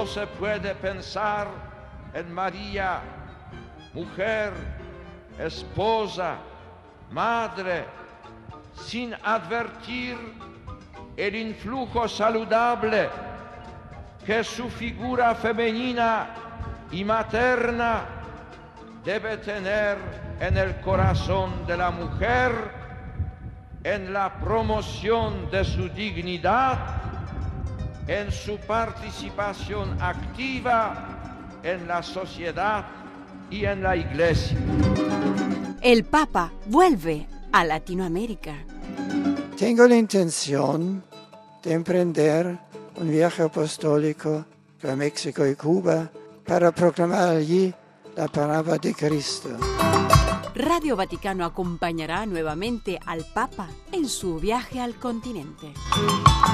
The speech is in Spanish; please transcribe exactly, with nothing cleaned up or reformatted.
no se puede pensar en María, mujer, esposa, madre, sin advertir el influjo saludable que su figura femenina y materna debe tener en el corazón de la mujer, en la promoción de su dignidad, en su participación activa en la sociedad y en la Iglesia. El Papa vuelve a Latinoamérica. Tengo la intención de emprender un viaje apostólico a México y Cuba para proclamar allí la palabra de Cristo. Radio Vaticano acompañará nuevamente al Papa en su viaje al continente.